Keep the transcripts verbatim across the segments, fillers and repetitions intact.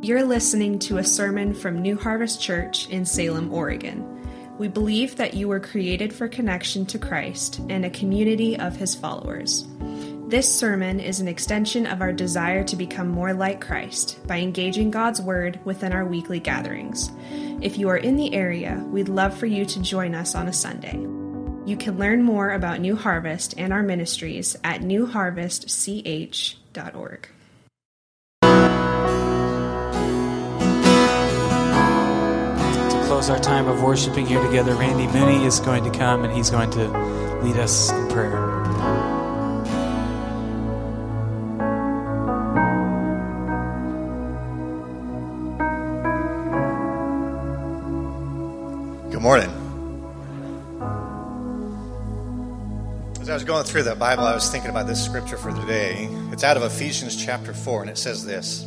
You're listening to a sermon from New Harvest Church in Salem, Oregon. We believe that you were created for connection to Christ and a community of His followers. This sermon is an extension of our desire to become more like Christ by engaging God's Word within our weekly gatherings. If you are in the area, we'd love for you to join us on a Sunday. You can learn more about New Harvest and our ministries at new harvest c h dot org. Close our time of worshiping here together. Randy Mooney is going to come and he's going to lead us in prayer. Good morning. As I was going through the Bible, I was thinking about this scripture for today. It's out of Ephesians chapter four, and it says this.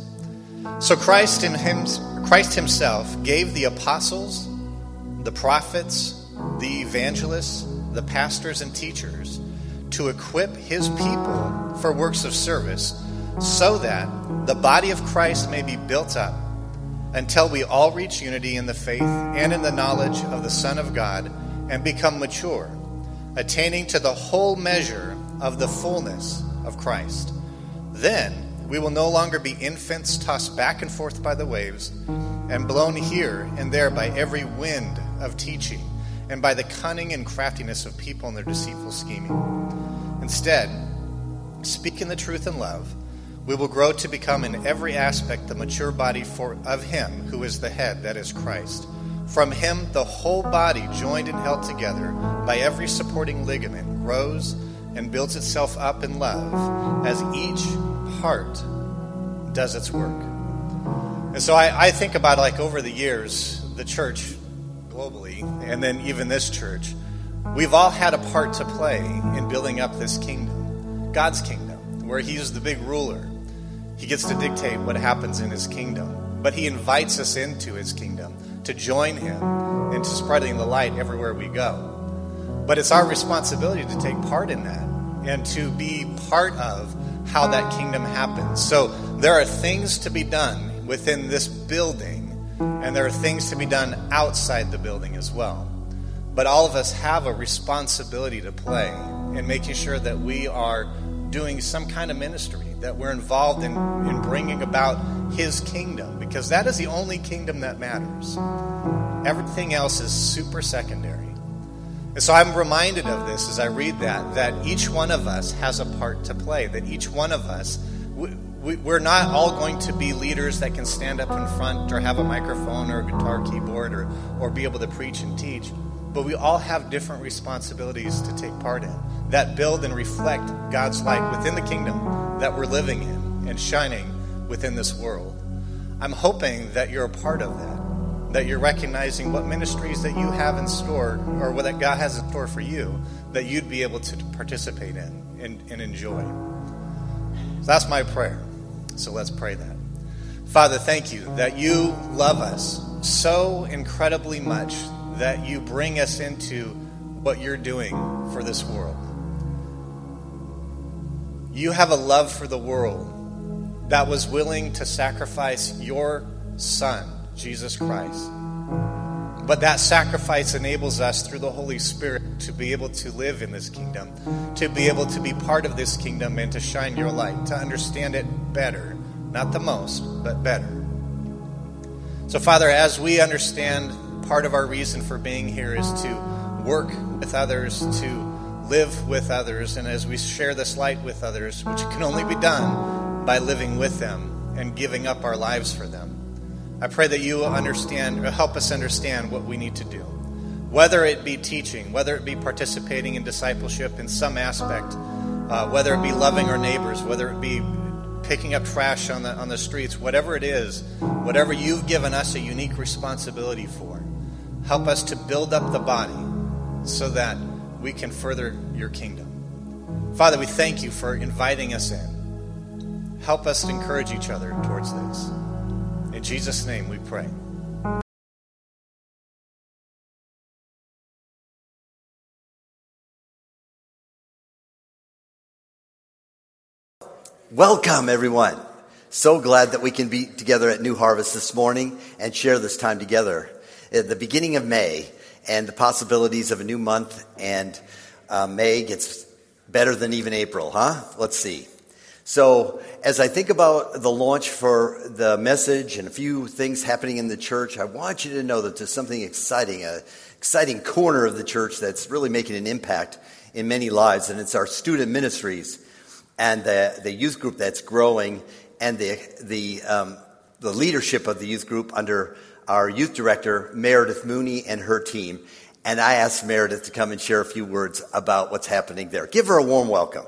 So Christ in him, Christ himself gave the apostles, the prophets, the evangelists, the pastors and teachers to equip his people for works of service so that the body of Christ may be built up until we all reach unity in the faith and in the knowledge of the Son of God and become mature, attaining to the whole measure of the fullness of Christ. Then we will no longer be infants tossed back and forth by the waves and blown here and there by every wind of teaching and by the cunning and craftiness of people and their deceitful scheming. Instead, speaking the truth in love, we will grow to become in every aspect the mature body for, of Him who is the head, that is Christ. From Him, the whole body, joined and held together by every supporting ligament, grows and builds itself up in love as each part does its work. And so I, I think about, like, over the years, the church globally, and then even this church, we've all had a part to play in building up this kingdom, God's kingdom, where He's the big ruler. He gets to dictate what happens in His kingdom, but He invites us into His kingdom to join Him and to spreading the light everywhere we go. But it's our responsibility to take part in that and to be part of how that kingdom happens. So there are things to be done within this building, and there are things to be done outside the building as well. But all of us have a responsibility to play in making sure that we are doing some kind of ministry, that we're involved in, in bringing about His kingdom, because that is the only kingdom that matters. Everything else is super secondary. And so I'm reminded of this as I read that, that each one of us has a part to play, that each one of us, we, we, we're not all going to be leaders that can stand up in front or have a microphone or a guitar keyboard or, or be able to preach and teach, but we all have different responsibilities to take part in that build and reflect God's light within the kingdom that we're living in and shining within this world. I'm hoping that you're a part of that. That you're recognizing what ministries that you have in store, or what that God has in store for you, that you'd be able to participate in and, and enjoy. So that's my prayer. So let's pray that. Father, thank you that you love us so incredibly much that you bring us into what you're doing for this world. You have a love for the world that was willing to sacrifice your Son, Jesus Christ. But that sacrifice enables us through the Holy Spirit to be able to live in this kingdom, to be able to be part of this kingdom and to shine your light, to understand it better, not the most, but better. So Father, as we understand part of our reason for being here is to work with others, to live with others, and as we share this light with others, which can only be done by living with them and giving up our lives for them, I pray that you will understand, or help us understand what we need to do. Whether it be teaching, whether it be participating in discipleship in some aspect, uh, whether it be loving our neighbors, whether it be picking up trash on the on the streets, whatever it is, whatever you've given us a unique responsibility for, help us to build up the body so that we can further your kingdom. Father, we thank you for inviting us in. Help us to encourage each other towards this. In Jesus' name we pray. Welcome, everyone. So glad that we can be together at New Harvest this morning and share this time together. At the beginning of May and the possibilities of a new month, and uh, May gets better than even April, huh? Let's see. So as I think about the launch for the message and a few things happening in the church, I want you to know that there's something exciting, an exciting corner of the church that's really making an impact in many lives, and it's our student ministries and the, the youth group that's growing, and the the um, the leadership of the youth group under our youth director, Meredith Mooney, and her team. And I asked Meredith to come and share a few words about what's happening there. Give her a warm welcome.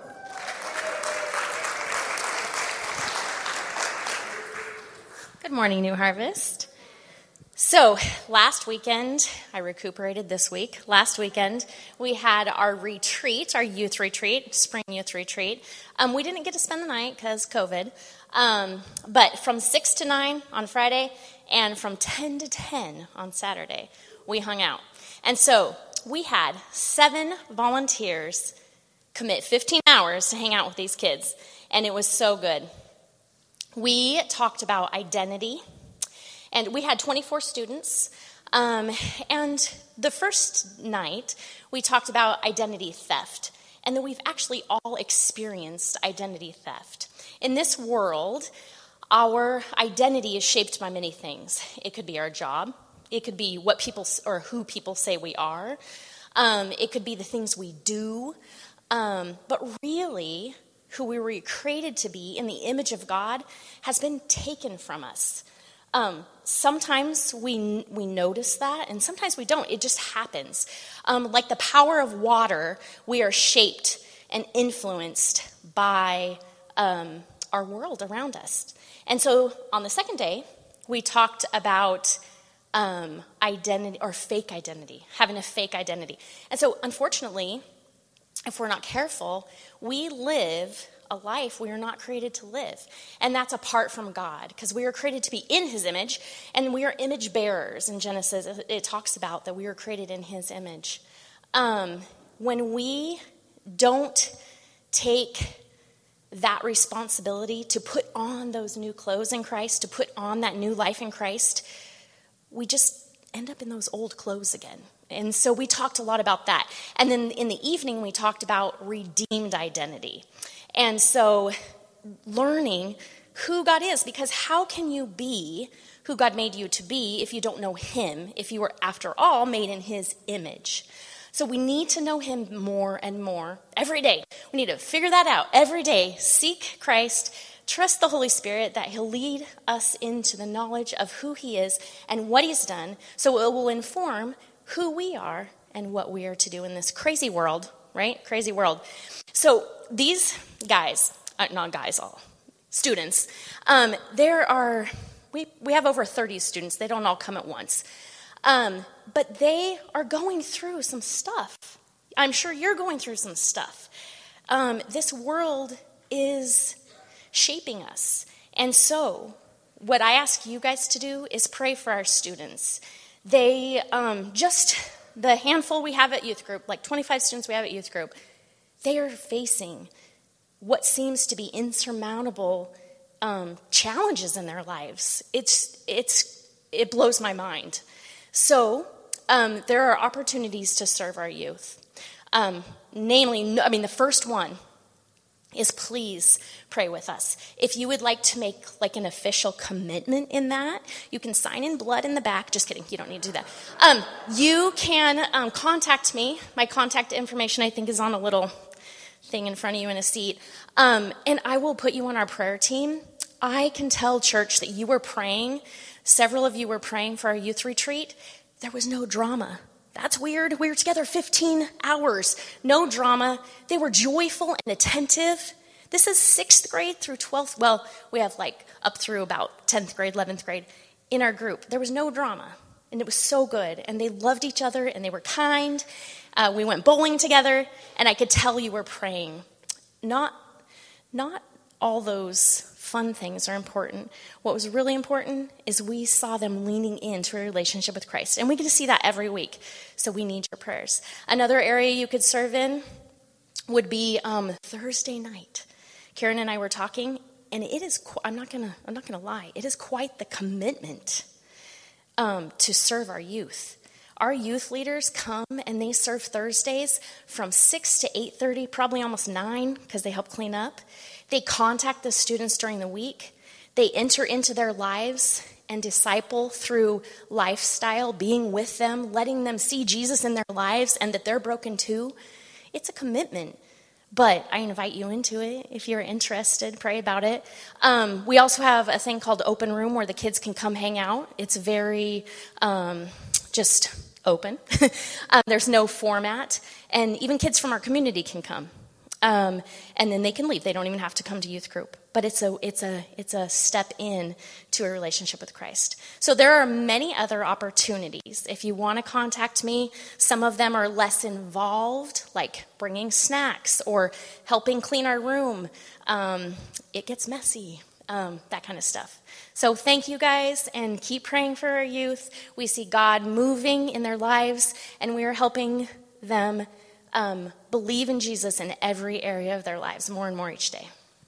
Good morning, New Harvest. So last weekend, I recuperated this week. Last weekend, we had our retreat, our youth retreat, spring youth retreat. Um, we didn't get to spend the night because COVID, um, but from six to nine on Friday and from ten to ten on Saturday, we hung out. And so we had seven volunteers commit fifteen hours to hang out with these kids, and it was so good. We talked about identity. And we had twenty-four students, um, and the first night, we talked about identity theft, and that we've actually all experienced identity theft. In this world, our identity is shaped by many things. It could be our job. It could be what people, or who people say we are. Um, it could be the things we do. Um, but really, who we were created to be in the image of God has been taken from us. Um, sometimes we we notice that, and sometimes we don't. It just happens. Um, like the power of water, we are shaped and influenced by um, our world around us. And so on the second day, we talked about um, identity, or fake identity, having a fake identity. And so unfortunately, if we're not careful, we live a life we are not created to live. And that's apart from God, because we are created to be in his image, and we are image bearers. In Genesis, it talks about that we were created in his image. Um, when we don't take that responsibility to put on those new clothes in Christ, to put on that new life in Christ, we just end up in those old clothes again. And so we talked a lot about that. And then in the evening, we talked about redeemed identity. And so learning who God is, because how can you be who God made you to be if you don't know him, if you were, after all, made in his image? So we need to know him more and more every day. We need to figure that out every day. Seek Christ, trust the Holy Spirit that he'll lead us into the knowledge of who he is and what he's done, so it will inform who we are and what we are to do in this crazy world, right? Crazy world. So these guys, uh, not guys, all students, um, there are, we, we have over thirty students. They don't all come at once. Um, but they are going through some stuff. I'm sure you're going through some stuff. Um, this world is shaping us. And so what I ask you guys to do is pray for our students. They, um, just the handful we have at youth group, like twenty-five students we have at youth group, they are facing what seems to be insurmountable um, challenges in their lives. It's it's it blows my mind. So um, there are opportunities to serve our youth. Um, namely, I mean, the first one is please pray with us. If you would like to make like an official commitment in that, you can sign in blood in the back. Just kidding, you don't need to do that. Um, you can um, contact me. My contact information, I think, is on a little thing in front of you in a seat. Um, and I will put you on our prayer team. I can tell church that you were praying. Several of you were praying for our youth retreat. There was no drama. That's weird. We were together fifteen hours. No drama. They were joyful and attentive. This is sixth grade through twelfth. Well, we have like up through about tenth grade, eleventh grade in our group. There was no drama. And it was so good. And they loved each other and they were kind. Uh, we went bowling together. And I could tell you were praying. Not, not all those fun things are important. What was really important is we saw them leaning into a relationship with Christ. And we get to see that every week. So we need your prayers. Another area you could serve in would be um, Thursday night. Karen and I were talking, and it is, I'm not gonna, I'm not gonna lie, it is quite the commitment um, to serve our youth. Our youth leaders come and they serve Thursdays from six to eight thirty, probably almost nine, because they help clean up. They contact the students during the week. They enter into their lives and disciple through lifestyle, being with them, letting them see Jesus in their lives and that they're broken too. It's a commitment, but I invite you into it if you're interested. Pray about it. Um, we also have a thing called Open Room where the kids can come hang out. It's very um, just open. um, there's no format, and even kids from our community can come. Um, and then they can leave. They don't even have to come to youth group. But it's a it's a it's a step in to a relationship with Christ. So there are many other opportunities. If you want to contact me, some of them are less involved, like bringing snacks or helping clean our room. Um, it gets messy, um, that kind of stuff. So thank you guys, and keep praying for our youth. We see God moving in their lives, and we are helping them Um, believe in Jesus in every area of their lives, more and more each day.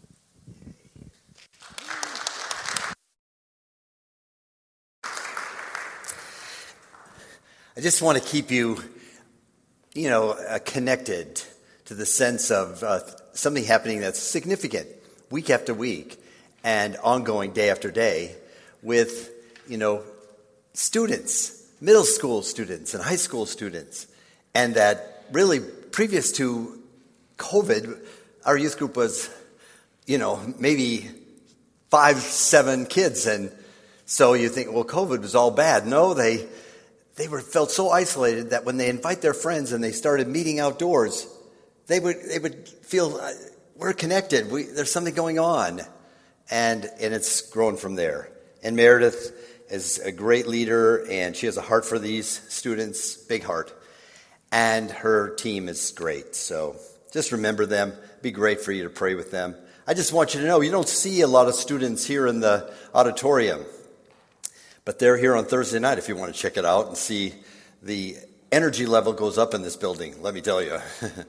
I just want to keep you, you know, uh, connected to the sense of uh, something happening that's significant week after week and ongoing day after day with, you know, students, middle school students and high school students, and that really, previous to COVID, our youth group was, you know, maybe five, seven kids. And so you think, well, COVID was all bad. No, they they were felt so isolated that when they invite their friends and they started meeting outdoors, they would they would feel, uh, we're connected. We, there's something going on. And, and it's grown from there. And Meredith is a great leader, and she has a heart for these students, big heart. And her team is great. So just remember them. It'd be great for you to pray with them. I just want you to know, you don't see a lot of students here in the auditorium. But they're here on Thursday night if you want to check it out and see the energy level goes up in this building, let me tell you.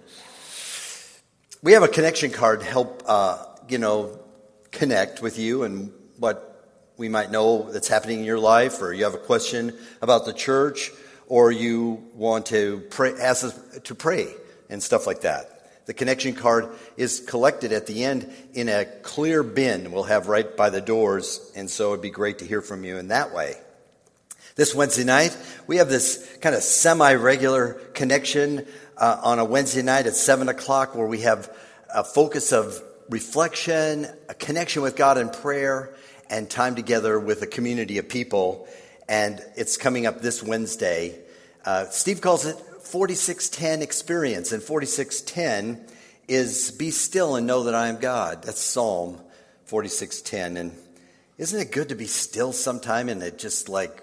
We have a connection card to help, uh, you know, connect with you and what we might know that's happening in your life, or you have a question about the church, or you want to pray, ask us to pray and stuff like that. The connection card is collected at the end in a clear bin we'll have right by the doors, and so it'd be great to hear from you in that way. This Wednesday night, we have this kind of semi-regular connection uh, on a Wednesday night at seven o'clock where we have a focus of reflection, a connection with God in prayer, and time together with a community of people. And it's coming up this Wednesday. Uh, Steve calls it forty-six ten experience. And forty-six ten is be still and know that I am God. That's Psalm forty-six ten. And isn't it good to be still sometime and it just like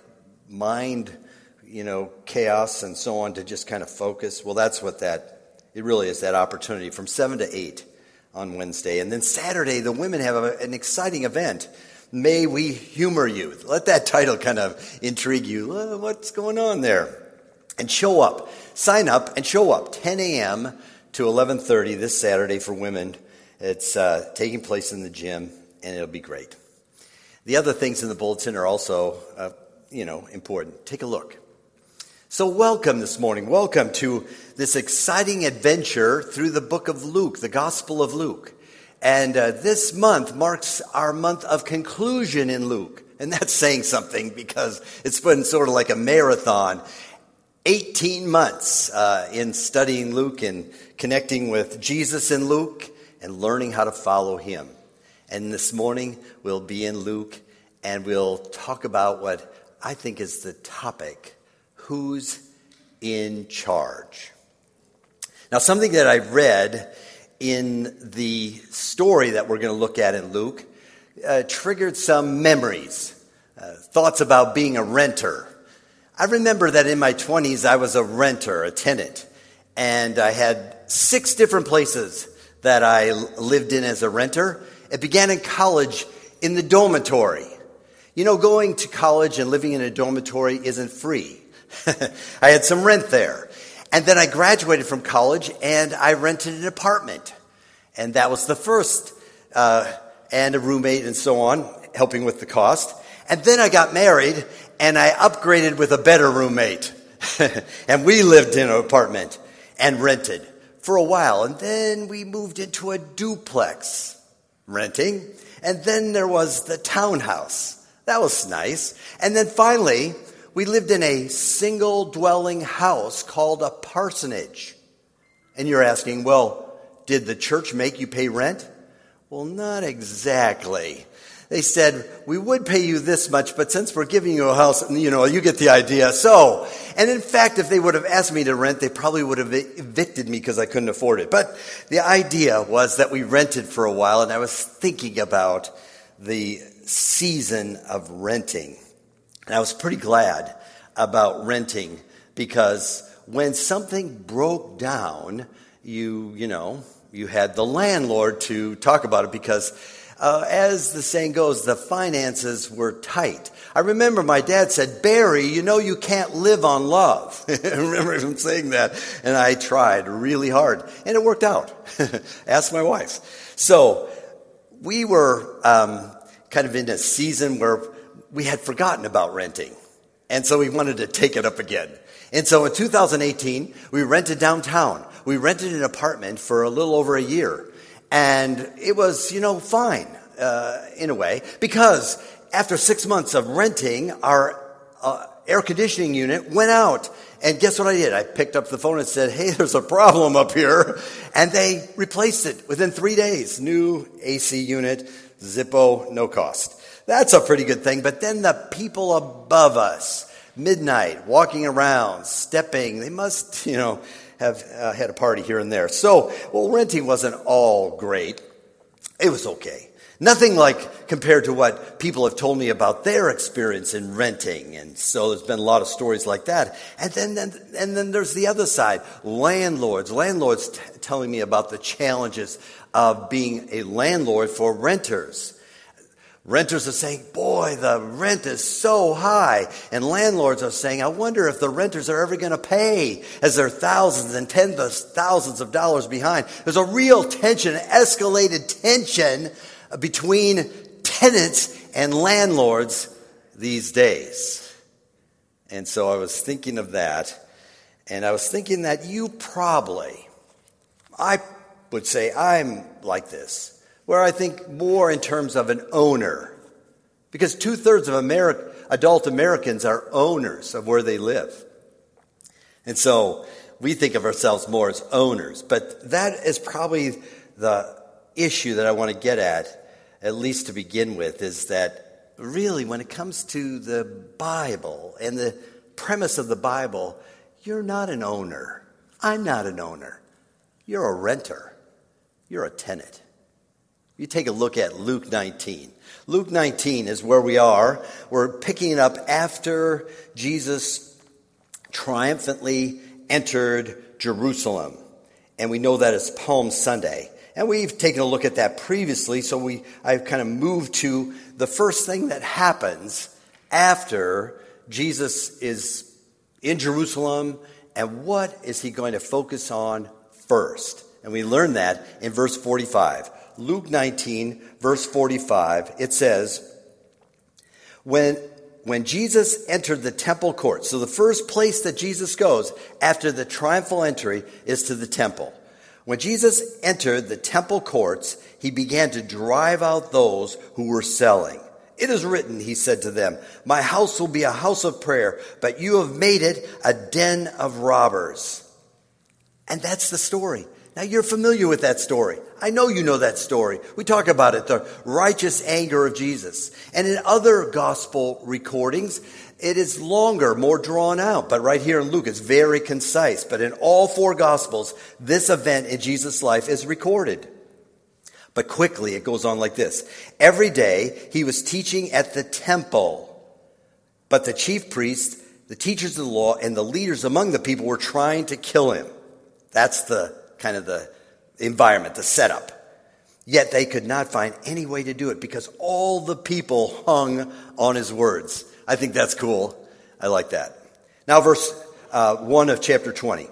mind, you know, chaos and so on, to just kind of focus? Well, that's what that, it really is, that opportunity from seven to eight on Wednesday. And then Saturday, the women have a, an exciting event. May we humor you. Let that title kind of intrigue you. Oh, what's going on there? And show up. Sign up and show up. ten a.m. to eleven thirty this Saturday for women. It's uh, taking place in the gym, and it'll be great. The other things in the bulletin are also, uh, you know, important. Take a look. So welcome this morning. Welcome to this exciting adventure through the book of Luke, the Gospel of Luke. And uh, this month marks our month of conclusion in Luke. And that's saying something because it's been sort of like a marathon. eighteen months uh, in studying Luke and connecting with Jesus in Luke and learning how to follow him. And this morning we'll be in Luke and we'll talk about what I think is the topic: who's in charge? Now, something that I read in the story that we're going to look at in Luke uh, triggered some memories, uh, thoughts about being a renter. I remember that in my twenties, I was a renter, a tenant, and I had six different places that I lived in as a renter. It began in college in the dormitory. You know, going to college and living in a dormitory isn't free. I had some rent there. And then I graduated from college and I rented an apartment. And that was the first uh, and a roommate and so on, helping with the cost. And then I got married, and I upgraded with a better roommate. And we lived in an apartment and rented for a while. And then we moved into a duplex renting. And then there was the townhouse. That was nice. And then finally, we lived in a single dwelling house called a parsonage. And you're asking, well, did the church make you pay rent? Well, not exactly. They said, we would pay you this much, but since we're giving you a house, you know, you get the idea. So, and in fact, if they would have asked me to rent, they probably would have evicted me because I couldn't afford it. But the idea was that we rented for a while, and I was thinking about the season of renting. And I was pretty glad about renting because when something broke down, you, you know, you had the landlord to talk about it because Uh, as the saying goes, the finances were tight. I remember my dad said, Barry, you know you can't live on love. I remember him saying that, and I tried really hard, and it worked out. Ask my wife. So we were um, kind of in a season where we had forgotten about renting, and so we wanted to take it up again. And so in two thousand eighteen, we rented downtown. We rented an apartment for a little over a year. And it was, you know, fine, uh, in a way, because after six months of renting, our uh, air conditioning unit went out. And guess what I did? I picked up the phone and said, hey, there's a problem up here. And they replaced it within three days. New A C unit, Zippo, no cost. That's a pretty good thing. But then the people above us, midnight, walking around, stepping, they must, you know, have uh, had a party here and there. So, well, renting wasn't all great. It was okay. Nothing like compared to what people have told me about their experience in renting. And so there's been a lot of stories like that. And then, then and then there's the other side, landlords. Landlords t- telling me about the challenges of being a landlord for renters. Renters are saying, boy, the rent is so high. And landlords are saying, I wonder if the renters are ever going to pay as they're thousands and tens of thousands of dollars behind. There's a real tension, escalated tension between tenants and landlords these days. And so I was thinking of that. And I was thinking that you probably, I would say I'm like this, where I think more in terms of an owner. Because two-thirds of Ameri- adult Americans are owners of where they live. And so we think of ourselves more as owners. But that is probably the issue that I want to get at, at least to begin with, is that really when it comes to the Bible and the premise of the Bible, you're not an owner. I'm not an owner. You're a renter. You're a tenant. You take a look at Luke nineteen. Luke nineteen is where we are. We're picking it up after Jesus triumphantly entered Jerusalem. And we know that it's Palm Sunday. And we've taken a look at that previously, so we I've kind of moved to the first thing that happens after Jesus is in Jerusalem, and what is he going to focus on first? And we learn that in verse forty-five. Luke nineteen, verse forty-five, it says, when, when Jesus entered the temple court, so the first place that Jesus goes after the triumphal entry is to the temple. When Jesus entered the temple courts, he began to drive out those who were selling. It is written, he said to them, my house will be a house of prayer, but you have made it a den of robbers. And that's the story. Now, you're familiar with that story. I know you know that story. We talk about it, the righteous anger of Jesus. And in other gospel recordings, it is longer, more drawn out. But right here in Luke, it's very concise. But in all four gospels, this event in Jesus' life is recorded. But quickly, it goes on like this. Every day, he was teaching at the temple. But the chief priests, the teachers of the law, and the leaders among the people were trying to kill him. That's the kind of the environment, the setup. Yet they could not find any way to do it because all the people hung on his words. I think that's cool. I like that. Now, verse uh, one of chapter twenty.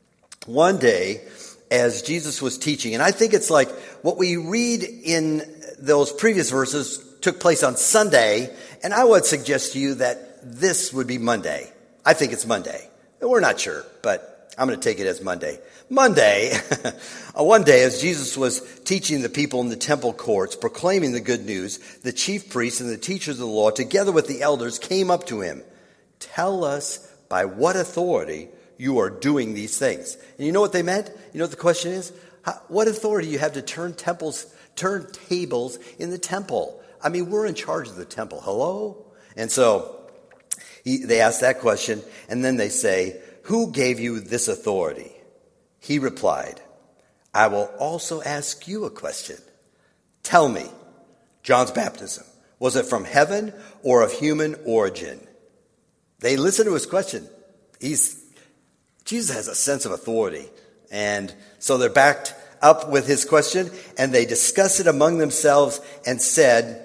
One day, as Jesus was teaching, and I think it's like what we read in those previous verses took place on Sunday, and I would suggest to you that this would be Monday. I think it's Monday. We're not sure, but I'm going to take it as Monday. Monday, one day as Jesus was teaching the people in the temple courts, proclaiming the good news, the chief priests and the teachers of the law, together with the elders, came up to him. Tell us by what authority you are doing these things. And you know what they meant? You know what the question is? How, what authority do you have to turn temples, turn tables in the temple? I mean, we're in charge of the temple. Hello? And so he, they ask that question, and then they say, who gave you this authority? He replied, I will also ask you a question. Tell me, John's baptism, was it from heaven or of human origin? They listen to his question. He's, Jesus has a sense of authority. And so they're backed up with his question, and they discuss it among themselves and said,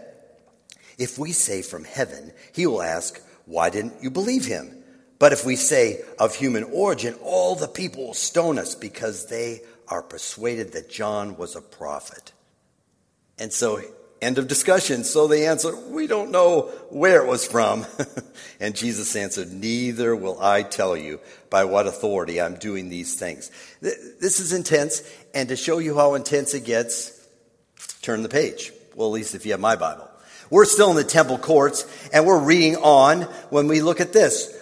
if we say from heaven, he will ask, why didn't you believe him? But if we say of human origin, all the people will stone us because they are persuaded that John was a prophet. And so, end of discussion. So they answer, we don't know where it was from. And Jesus answered, neither will I tell you by what authority I'm doing these things. This is intense. And to show you how intense it gets, turn the page. Well, at least if you have my Bible. We're still in the temple courts, and we're reading on when we look at this.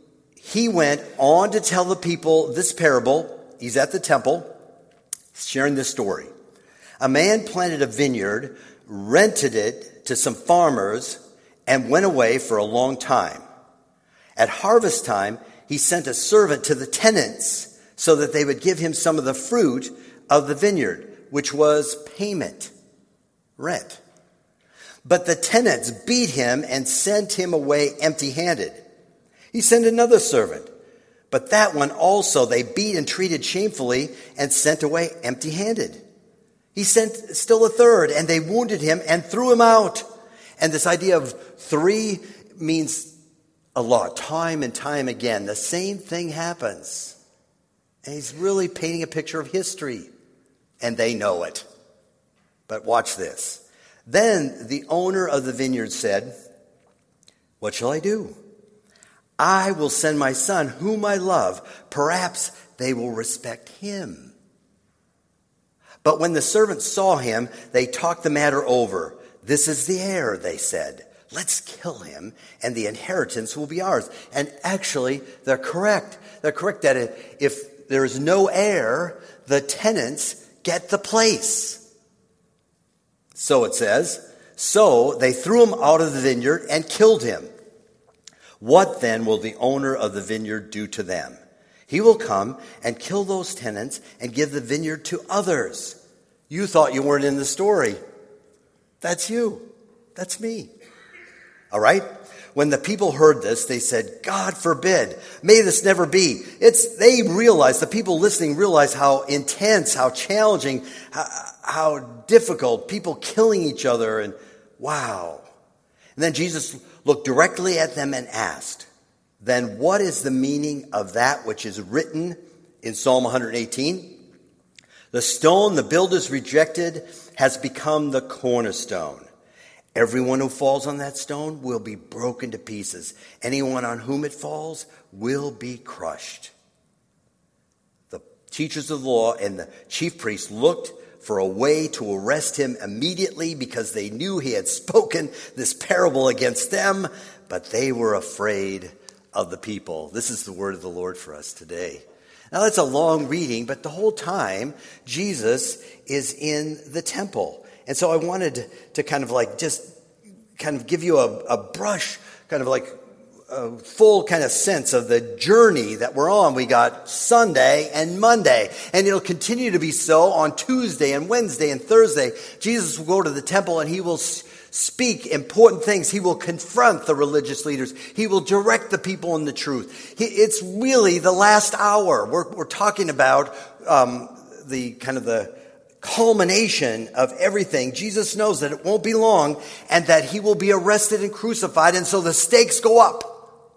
He went on to tell the people this parable. He's at the temple, sharing this story. A man planted a vineyard, rented it to some farmers, and went away for a long time. At harvest time, he sent a servant to the tenants so that they would give him some of the fruit of the vineyard, which was payment, rent. But the tenants beat him and sent him away empty-handed. He sent another servant, but that one also they beat and treated shamefully and sent away empty-handed. He sent still a third, and they wounded him and threw him out. And this idea of three means a lot, time and time again. The same thing happens. And he's really painting a picture of history, and they know it. But watch this. Then the owner of the vineyard said, what shall I do? I will send my son, whom I love. Perhaps they will respect him. But when the servants saw him, they talked the matter over. This is the heir, they said. Let's kill him, and the inheritance will be ours. And actually, they're correct. They're correct that if there is no heir, the tenants get the place. So it says, so they threw him out of the vineyard and killed him. What then will the owner of the vineyard do to them? He will come and kill those tenants and give the vineyard to others. You thought you weren't in the story. That's you. That's me. All right? When the people heard this, they said, God forbid. May this never be. It's, they realized, the people listening realized how intense, how challenging, how, how difficult, people killing each other, and wow. And then Jesus looked directly at them and asked, then what is the meaning of that which is written in Psalm one eighteen? The stone the builders rejected has become the cornerstone. Everyone who falls on that stone will be broken to pieces. Anyone on whom it falls will be crushed. The teachers of the law and the chief priests looked for a way to arrest him immediately because they knew he had spoken this parable against them, but they were afraid of the people. This is the word of the Lord for us today. Now that's a long reading, but the whole time Jesus is in the temple. And so I wanted to kind of like just kind of give you a, a brush, kind of like a full kind of sense of the journey that we're on. We got Sunday and Monday, and it'll continue to be so on Tuesday and Wednesday and Thursday. Jesus will go to the temple and he will speak important things. He will confront the religious leaders. He will direct the people in the truth. He, it's really the last hour. We're, we're talking about um, the kind of the culmination of everything. Jesus knows that it won't be long and that he will be arrested and crucified. And so the stakes go up.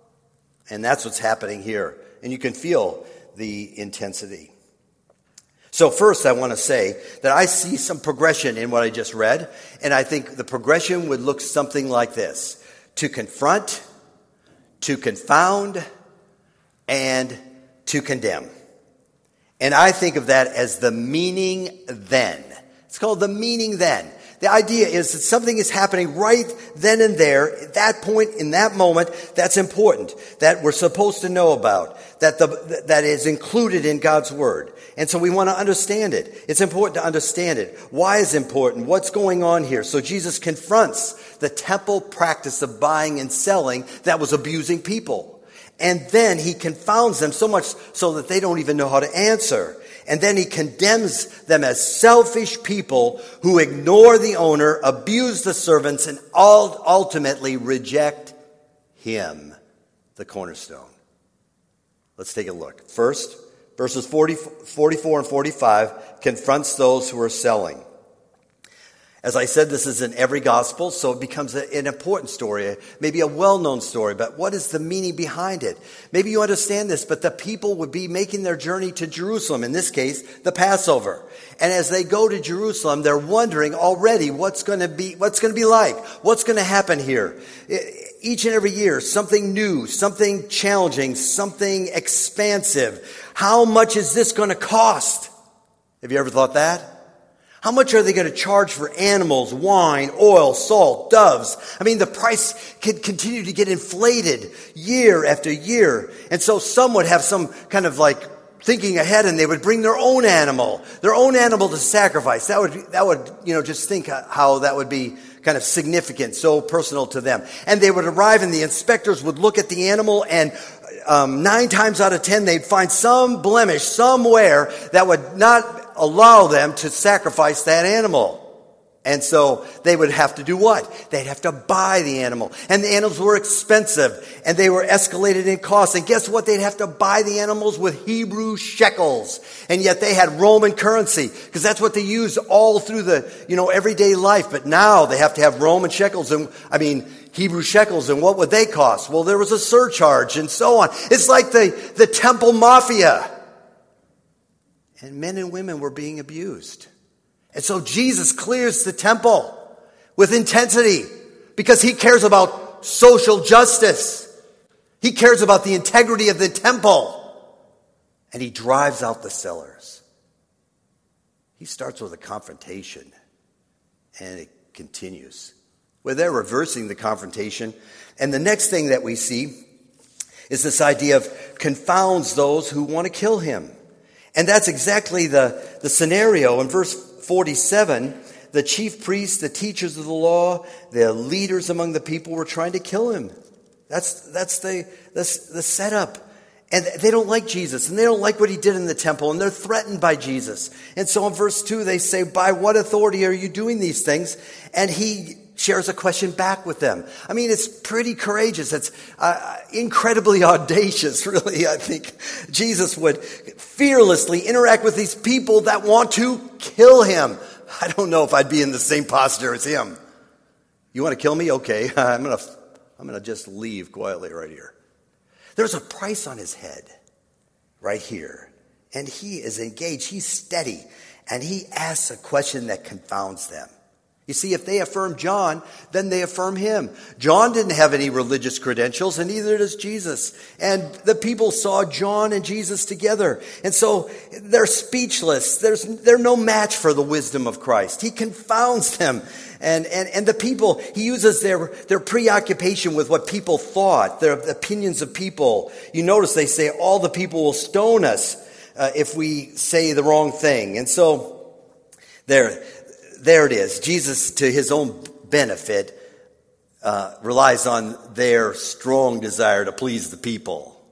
And that's what's happening here. And you can feel the intensity. So first I want to say that I see some progression in what I just read, and I think the progression would look something like this: to confront, to confound, and to condemn. And I think of that as the meaning then. It's called the meaning then. The idea is that something is happening right then and there, at that point, in that moment, that's important, that we're supposed to know about, that the, that is included in God's Word. And so we want to understand it. It's important to understand it. Why is it important? What's going on here? So Jesus confronts the temple practice of buying and selling that was abusing people. And then he confounds them so much so that they don't even know how to answer. And then he condemns them as selfish people who ignore the owner, abuse the servants, and ultimately reject him, the cornerstone. Let's take a look. First, verses forty, forty-four and forty-five confronts those who are selling. As I said, this is in every gospel, so it becomes a, an important story, maybe a well-known story, but what is the meaning behind it? Maybe you understand this, but the people would be making their journey to Jerusalem, in this case, the Passover. And as they go to Jerusalem, they're wondering already what's going to be, what's going to be like, what's going to happen here. Each and every year, something new, something challenging, something expansive. How much is this going to cost? Have you ever thought that? How much are they going to charge for animals, wine, oil, salt, doves? I mean, the price could continue to get inflated year after year. And so some would have some kind of like thinking ahead, and they would bring their own animal, their own animal to sacrifice. That would, that would, you know, just think how that would be kind of significant, so personal to them. And they would arrive, and the inspectors would look at the animal, and um, nine times out of ten, they'd find some blemish somewhere that would not allow them to sacrifice that animal. And so they would have to do what? They'd have to buy the animal. And the animals were expensive, and they were escalated in cost. And guess what? They'd have to buy the animals with Hebrew shekels. And yet they had Roman currency, because that's what they used all through the, you know, everyday life. But now they have to have Roman shekels, and I mean, Hebrew shekels. And what would they cost? Well, there was a surcharge and so on. It's like the, the temple mafia. And men and women were being abused. And so Jesus clears the temple with intensity because he cares about social justice. He cares about the integrity of the temple. And he drives out the sellers. He starts with a confrontation, and it continues. Well, they're reversing the confrontation. And the next thing that we see is this idea of confounds those who want to kill him. And that's exactly the, the scenario. In verse forty-seven, the chief priests, the teachers of the law, the leaders among the people were trying to kill him. That's, that's the, the, the setup. And they don't like Jesus, and they don't like what he did in the temple, and they're threatened by Jesus. And so in verse two, they say, by what authority are you doing these things? And he shares a question back with them. I mean, it's pretty courageous. It's uh, incredibly audacious, really. I think Jesus would fearlessly interact with these people that want to kill him. I don't know if I'd be in the same posture as him. You want to kill me? Okay, I'm going to I'm going to just leave quietly right here. There's a price on his head right here. And he is engaged. He's steady. And he asks a question that confounds them. You see, if they affirm John, then they affirm him. John didn't have any religious credentials, and neither does Jesus. And the people saw John and Jesus together. And so they're speechless. There's, they're no match for the wisdom of Christ. He confounds them. And, and, and the people, he uses their, their preoccupation with what people thought, their opinions of people. You notice they say, all the people will stone us uh, if we say the wrong thing. And so there, there it is. Jesus, to his own benefit, uh, relies on their strong desire to please the people.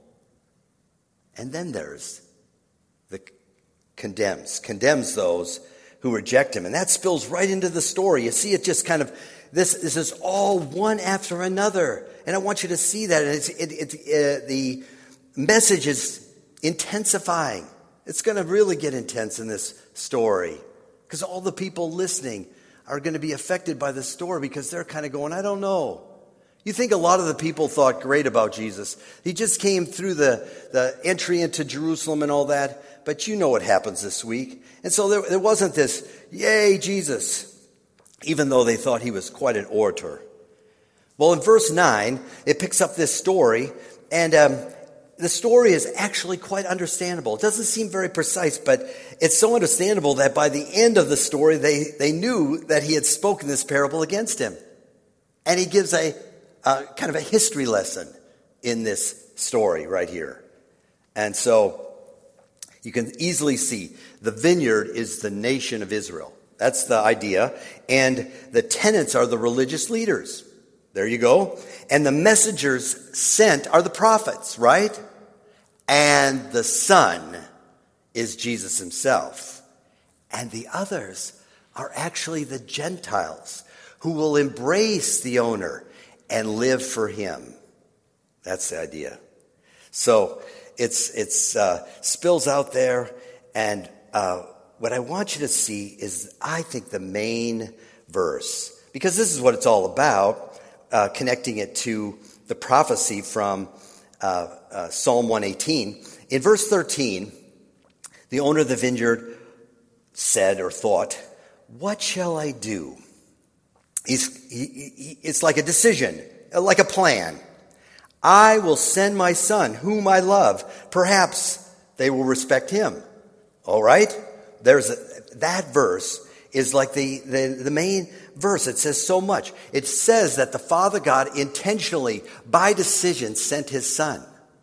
And then there's the condemns, condemns those who reject him. And that spills right into the story. You see, it just kind of, this, this is all one after another. And I want you to see that. And it's, it, it, uh, the message is intensifying. It's going to really get intense in this story. Because all the people listening are going to be affected by the story because they're kind of going, I don't know. You think a lot of the people thought great about Jesus. He just came through the, the entry into Jerusalem and all that. But you know what happens this week. And so there, there wasn't this, yay, Jesus, even though they thought he was quite an orator. Well, in verse nine, it picks up this story, and um, the story is actually quite understandable. It doesn't seem very precise, but it's so understandable that by the end of the story, they, they knew that he had spoken this parable against him. And he gives a, a kind of a history lesson in this story right here. And so you can easily see the vineyard is the nation of Israel. That's the idea. And the tenants are the religious leaders. There you go. And the messengers sent are the prophets, right? And the Son is Jesus himself. And the others are actually the Gentiles who will embrace the owner and live for him. That's the idea. So it's it's uh, spills out there. And uh, what I want you to see is, I think, the main verse. Because this is what it's all about. Uh, connecting it to the prophecy from uh, uh, Psalm one eighteen. In verse thirteen, the owner of the vineyard said or thought, what shall I do? He's, he, he, it's like a decision, like a plan. I will send my son, whom I love. Perhaps they will respect him. All right? There's a, that verse is like the, the, the main verse. It says so much. It says that the Father God intentionally, by decision, sent his Son.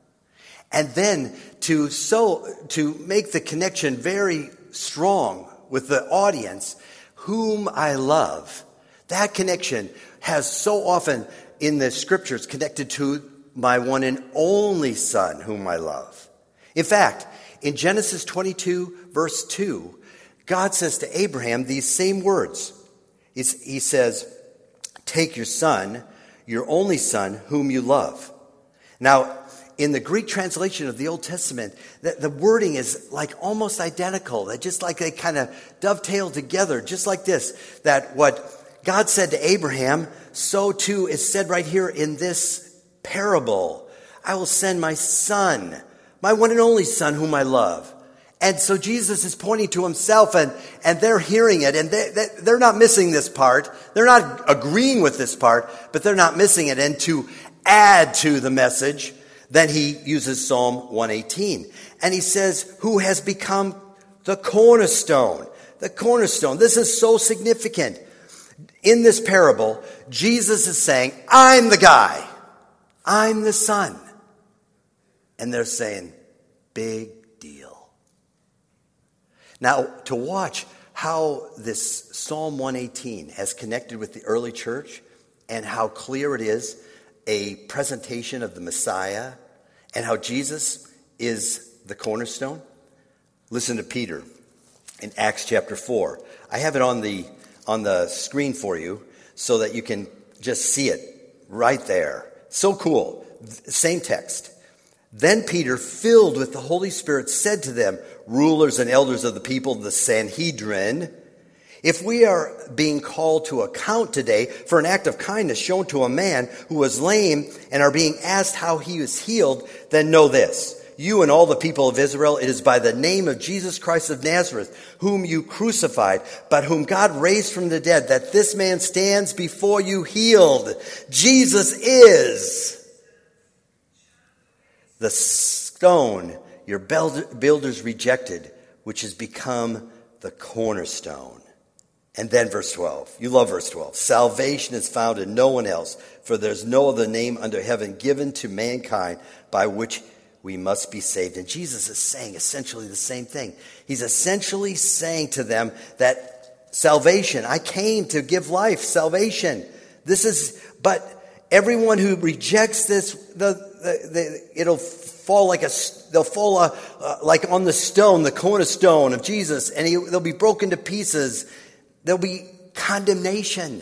And then to so to make the connection very strong with the audience, whom I love. That connection has so often in the scriptures connected to my one and only Son, whom I love. In fact, in Genesis twenty-two, verse two, God says to Abraham these same words. It's, he says, take your son, your only son, whom you love. Now, in the Greek translation of the Old Testament, the, the wording is like almost identical. They just like they kind of dovetail together, just like this. That what God said to Abraham, so too is said right here in this parable. I will send my son, my one and only son, whom I love. And so Jesus is pointing to himself, and, and they're hearing it, and they, they, they're not missing this part. They're not agreeing with this part, but they're not missing it. And to add to the message, then he uses Psalm one eighteen. And he says, who has become the cornerstone. The cornerstone. This is so significant. In this parable, Jesus is saying, I'm the guy. I'm the son. And they're saying, big deal. Now, to watch how this Psalm one eighteen has connected with the early church and how clear it is a presentation of the Messiah and how Jesus is the cornerstone, listen to Peter in Acts chapter four. I have it on the on the screen for you so that you can just see it right there. So cool. Same text. Then Peter, filled with the Holy Spirit, said to them, rulers and elders of the people, the Sanhedrin, if we are being called to account today for an act of kindness shown to a man who was lame and are being asked how he was healed, then know this. You and all the people of Israel, it is by the name of Jesus Christ of Nazareth, whom you crucified, but whom God raised from the dead, that this man stands before you healed. Jesus is the stone your builders rejected, which has become the cornerstone. And then verse twelve. You love verse twelve. Salvation is found in no one else, for there's no other name under heaven given to mankind by which we must be saved. And Jesus is saying essentially the same thing. He's essentially saying to them that salvation, I came to give life, salvation. This is, but everyone who rejects this, the, the, the it'll fall like a, they'll fall uh, uh, like on the stone, the cornerstone of Jesus, and he, they'll be broken to pieces. There'll be condemnation.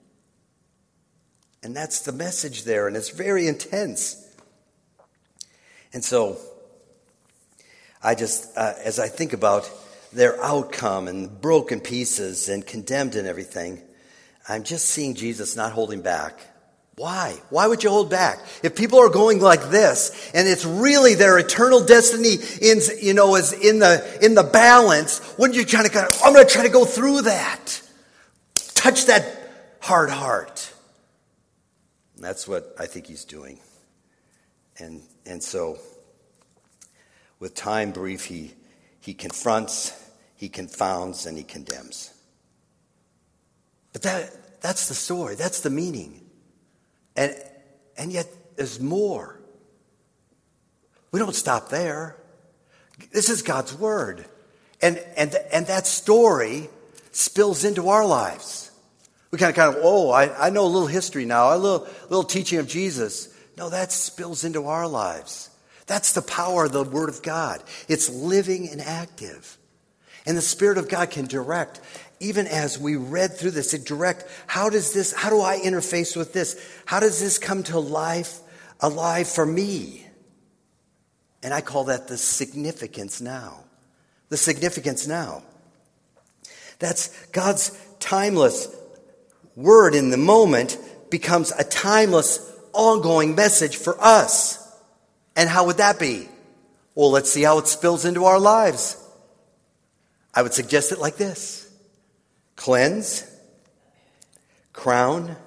And that's the message there, and it's very intense. And so, I just, uh, as I think about their outcome and broken pieces and condemned and everything, I'm just seeing Jesus not holding back. Why? Why would you hold back? If people are going like this, and it's really their eternal destiny in, you know, is in the in the balance, wouldn't you try to kind of, I'm going to try to go through that. Touch that hard heart. And that's what I think he's doing. And and so, with time brief, he he confronts, he confounds, and he condemns. But that that's the story. That's the meaning. And and yet there's more. We don't stop there. This is God's word. And and and that story spills into our lives. We kind of kind of, oh, I, I know a little history now, a little little teaching of Jesus. No, that spills into our lives. That's the power of the word of God. It's living and active. And the Spirit of God can direct. Even as we read through this, it direct, how does this, how do I interface with this? How does this come to life, alive for me? And I call that the significance now. The significance now. That's God's timeless word in the moment becomes a timeless, ongoing message for us. And how would that be? Well, let's see how it spills into our lives. I would suggest it like this. Cleanse, crown,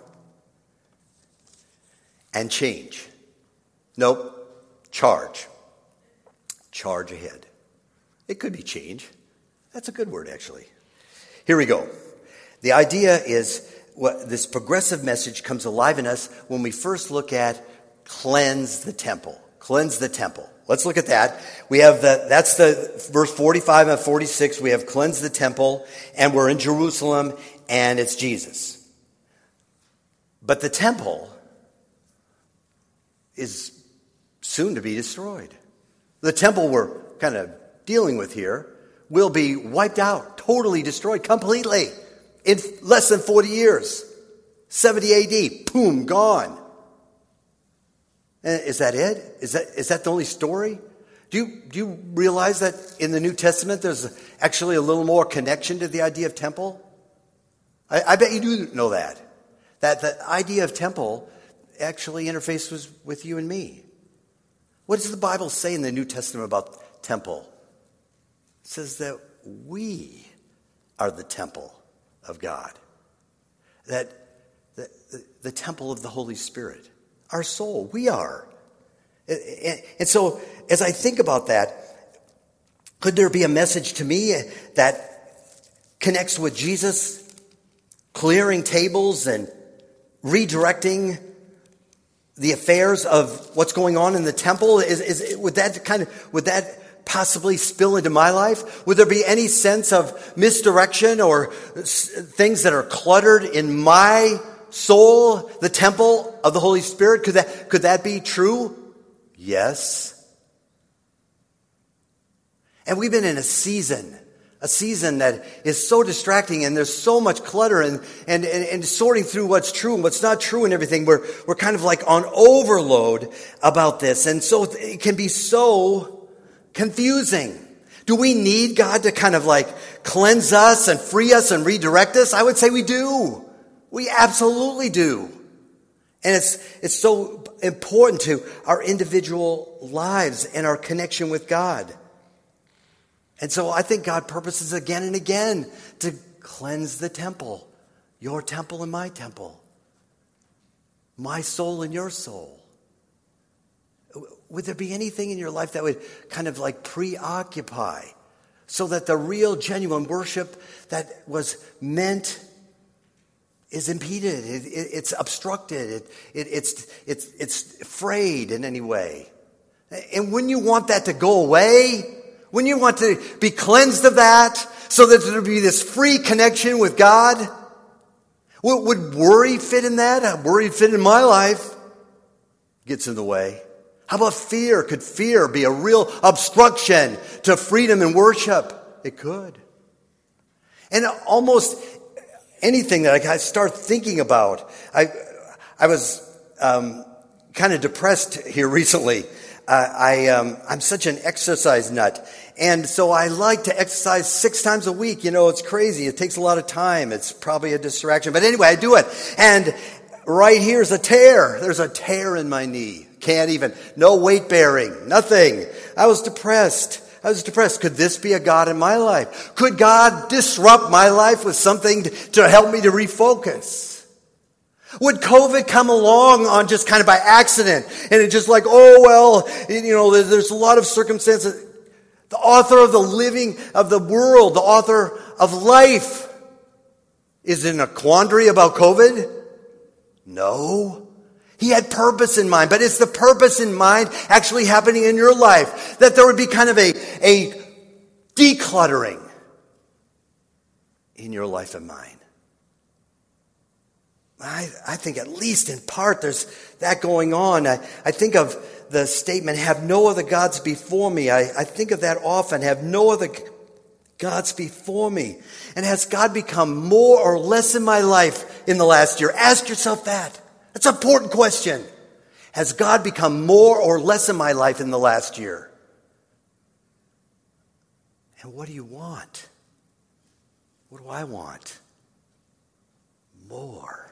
and change. Nope, charge. Charge ahead. It could be change. That's a good word, actually. Here we go. The idea is what this progressive message comes alive in us when we first look at cleanse the temple. Cleanse the temple. Let's look at that. We have the, that's the verse forty-five and forty-six. We have cleansed the temple, and we're in Jerusalem, and it's Jesus. But the temple is soon to be destroyed. The temple we're kind of dealing with here will be wiped out, totally destroyed, completely, in less than forty years. seventy A D, boom, gone. Is that it? Is that is that the only story? Do you, do you realize that in the New Testament there's actually a little more connection to the idea of temple? I, I bet you do know that. That the idea of temple actually interfaces with you and me. What does the Bible say in the New Testament about temple? It says that we are the temple of God. That the, the, the temple of the Holy Spirit. Our soul, we are. And so, as I think about that, could there be a message to me that connects with Jesus clearing tables and redirecting the affairs of what's going on in the temple? Is, is would that kind of would that possibly spill into my life? Would there be any sense of misdirection or things that are cluttered in my soul, the temple of the Holy Spirit? Could that, could that be true? Yes. And we've been in a season, a season that is so distracting, and there's so much clutter and, and, and, and sorting through what's true and what's not true and everything. We're, we're kind of like on overload about this. And so it can be so confusing. Do we need God to kind of like cleanse us and free us and redirect us? I would say we do. We absolutely do. And it's it's so important to our individual lives and our connection with God. And so I think God purposes again and again to cleanse the temple. Your temple and my temple. My soul and your soul. Would there be anything in your life that would kind of like preoccupy so that the real, genuine worship that was meant is impeded, it, it, it's obstructed, it, it, it's, it's, it's frayed in any way? And when you want that to go away, when you want to be cleansed of that, so that there would be this free connection with God, would, would worry fit in that? Worry fit in my life? Gets in the way. How about fear? Could fear be a real obstruction to freedom and worship? It could. And almost anything that I start thinking about. I I was um, kind of depressed here recently. Uh, I um, I'm such an exercise nut, and so I like to exercise six times a week. You know, it's crazy. It takes a lot of time. It's probably a distraction, but anyway, I do it. And right here is a tear. There's a tear in my knee. Can't even, no weight bearing, nothing. I was depressed. I was depressed. Could this be a God in my life? Could God disrupt my life with something to help me to refocus? Would COVID come along on just kind of by accident? And it's just like, oh, well, you know, there's a lot of circumstances. The author of the living of the world, the author of life, is in a quandary about COVID? No. He had purpose in mind, but it's the purpose in mind actually happening in your life, that there would be kind of a, a decluttering in your life and mine. I, I think at least in part there's that going on. I, I think of the statement, have no other gods before me. I, I think of that often, have no other gods before me. And has God become more or less in my life in the last year? Ask yourself that. That's an important question. Has God become more or less in my life in the last year? And what do you want? What do I want? More.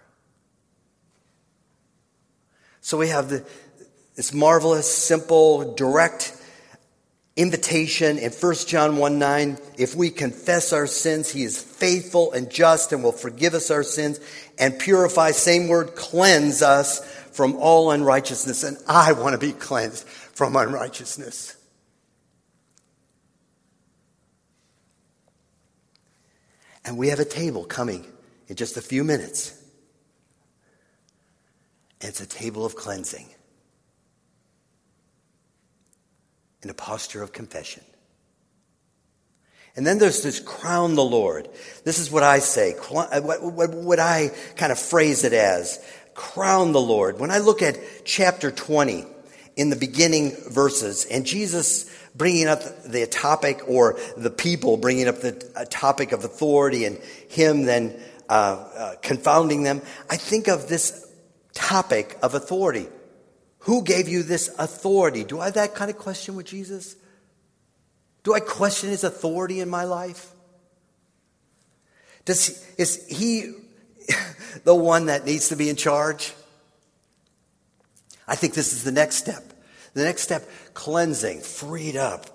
So we have the, this marvelous, simple, direct invitation in First John one nine. If we confess our sins, he is faithful and just and will forgive us our sins and purify, same word, cleanse us from all unrighteousness. And I want to be cleansed from unrighteousness. And we have a table coming in just a few minutes. It's a table of cleansing. In a posture of confession. And then there's this crown the Lord. This is what I say, what, what, what I kind of phrase it as. Crown the Lord. When I look at chapter twenty, in the beginning verses, and Jesus bringing up the topic, or the people bringing up the topic of authority, and him then uh, uh, confounding them, I think of this topic of authority. Who gave you this authority? Do I have that kind of question with Jesus? Do I question his authority in my life? Does he, is he the one that needs to be in charge? I think this is the next step. The next step, cleansing, freed up.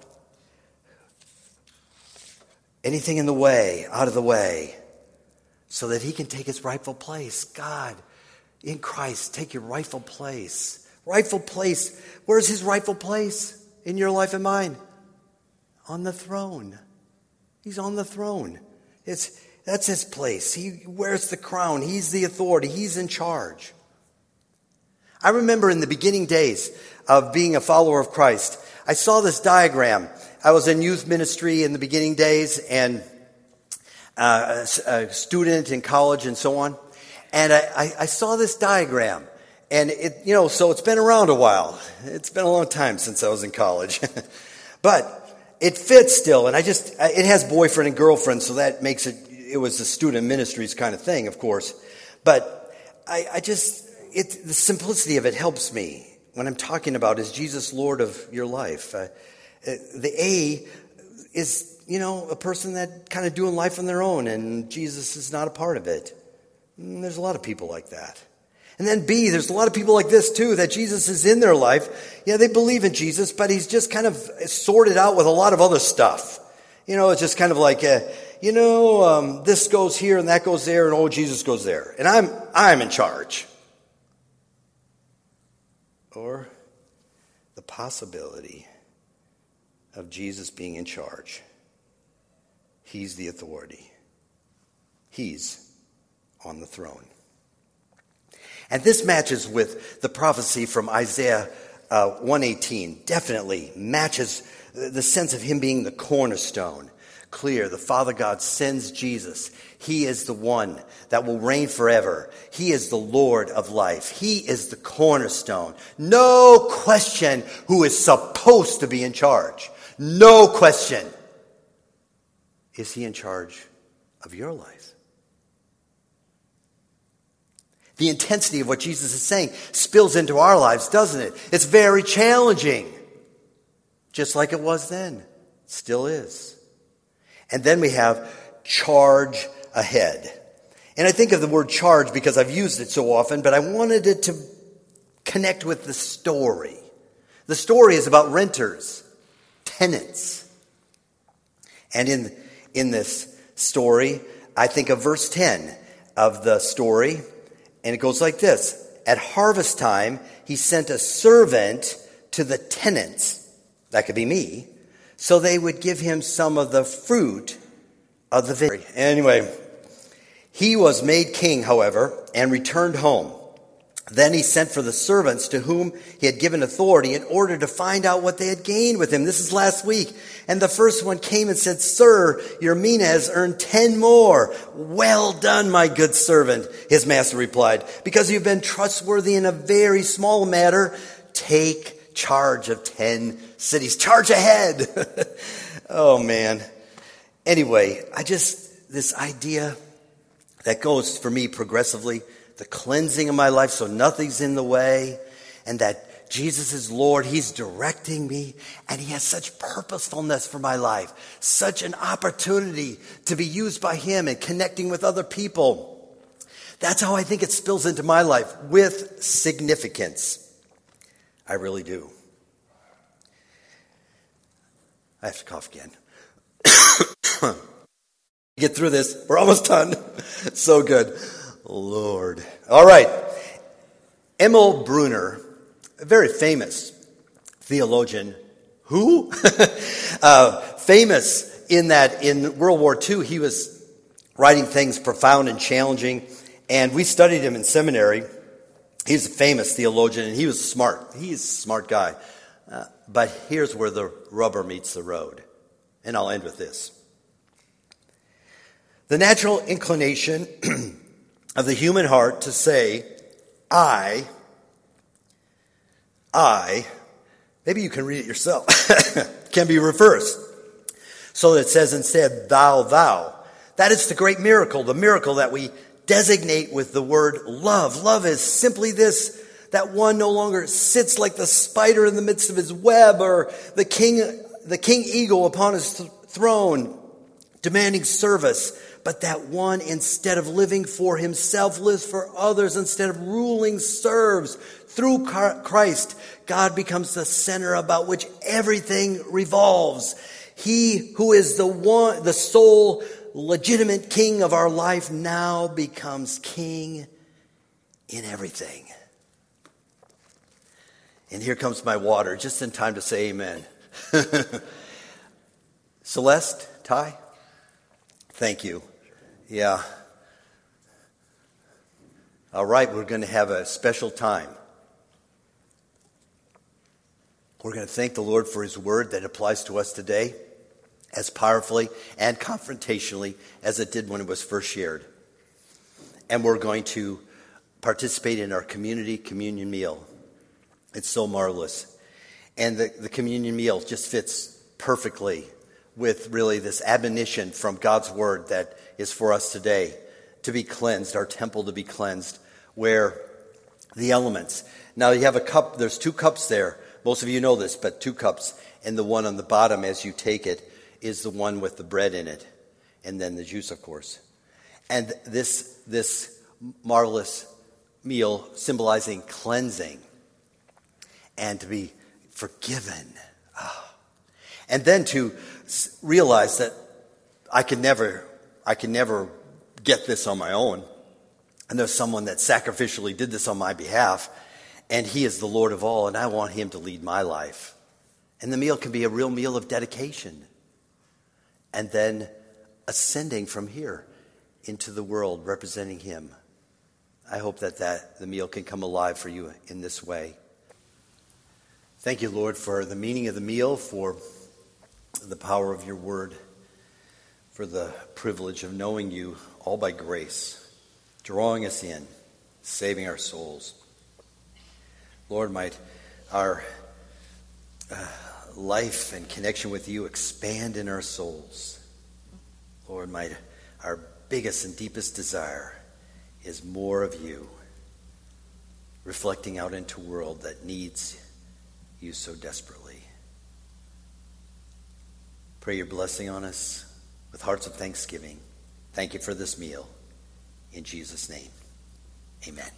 Anything in the way, out of the way, so that he can take his rightful place. God, in Christ, take your rightful place. Rightful place. Where's his rightful place in your life and mine? On the throne. He's on the throne. It's that's his place. He wears the crown. He's the authority. He's in charge. I remember in the beginning days of being a follower of Christ, I saw this diagram. I was in youth ministry in the beginning days, and uh, a, a student in college and so on. And I, I, I saw this diagram. And it, you know, so it's been around a while. It's been a long time since I was in college. But it fits still. And I just, it has boyfriend and girlfriend, so that makes it, it was a student ministries kind of thing, of course. But I, I just, it, the simplicity of it helps me when I'm talking about, is Jesus Lord of your life? Uh, the A is, you know, a person that kind of doing life on their own, and Jesus is not a part of it. And there's a lot of people like that. And then B, there's a lot of people like this too, that Jesus is in their life. Yeah, they believe in Jesus, but he's just kind of sorted out with a lot of other stuff. You know, it's just kind of like, uh, you know, um, this goes here and that goes there, and oh, Jesus goes there. And I'm I'm in charge. Or the possibility of Jesus being in charge. He's the authority. He's on the throne. And this matches with the prophecy from Isaiah uh, one eighteen. Definitely matches the sense of him being the cornerstone. Clear, the Father God sends Jesus. He is the one that will reign forever. He is the Lord of life. He is the cornerstone. No question who is supposed to be in charge. No question. Is he in charge of your life? The intensity of what Jesus is saying spills into our lives, doesn't it? It's very challenging. Just like it was then. It still is. And then we have charge ahead. And I think of the word charge because I've used it so often, but I wanted it to connect with the story. The story is about renters, tenants. And in, in this story, I think of verse ten of the story, and it goes like this. At harvest time, he sent a servant to the tenants, that could be me, so they would give him some of the fruit of the vineyard. Anyway, he was made king, however, and returned home. Then he sent for the servants to whom he had given authority in order to find out what they had gained with him. This is last week. And the first one came and said, Sir, your mina has earned ten more. Well done, my good servant, his master replied. Because you've been trustworthy in a very small matter, take charge of ten cities. Charge ahead. Oh, man. Anyway, I just, this idea that goes for me progressively, the cleansing of my life so nothing's in the way, and that Jesus is Lord. He's directing me, and he has such purposefulness for my life, such an opportunity to be used by him and connecting with other people. That's how I think it spills into my life, with significance. I really do. I have to cough again. Get through this. We're almost done. So good. Lord. All right. Emil Brunner, a very famous theologian. Who? uh, famous in that in World War Two, he was writing things profound and challenging. And we studied him in seminary. He's a famous theologian, and he was smart. He's a smart guy. Uh, but here's where the rubber meets the road. And I'll end with this. The natural inclination of the human heart to say, I, I, maybe you can read it yourself, can be reversed. So that it says instead, thou, thou. That is the great miracle, the miracle that we designate with the word love. Love is simply this, that one no longer sits like the spider in the midst of his web, or the king, the king eagle upon his th- throne, demanding service. But that one, instead of living for himself, lives for others. Instead of ruling, serves. Through Christ, God becomes the center about which everything revolves. He who is the one, the sole legitimate king of our life now becomes king in everything. And here comes my water, just in time to say amen. Celeste, Ty, thank you. Yeah. All right, we're going to have a special time. We're going to thank the Lord for his word that applies to us today as powerfully and confrontationally as it did when it was first shared. And we're going to participate in our community communion meal. It's so marvelous. And the, the communion meal just fits perfectly with really this admonition from God's word that is for us today to be cleansed, our temple to be cleansed, where the elements. Now you have a cup, there's two cups there. Most of you know this, but two cups. And the one on the bottom as you take it is the one with the bread in it. And then the juice, of course. And this, this marvelous meal symbolizing cleansing and to be forgiven. Oh. And then to realize that I can never, I can never get this on my own. And there's someone that sacrificially did this on my behalf. And he is the Lord of all, and I want him to lead my life. And the meal can be a real meal of dedication. And then ascending from here into the world, representing him. I hope that, that the meal can come alive for you in this way. Thank you, Lord, for the meaning of the meal, for the power of your word, for the privilege of knowing you all by grace, drawing us in, saving our souls. Lord, might our uh, life and connection with you expand in our souls. Lord, might our biggest and deepest desire is more of you, reflecting out into a world that needs you so desperately. Pray your blessing on us with hearts of thanksgiving. Thank you for this meal. In Jesus' name, amen.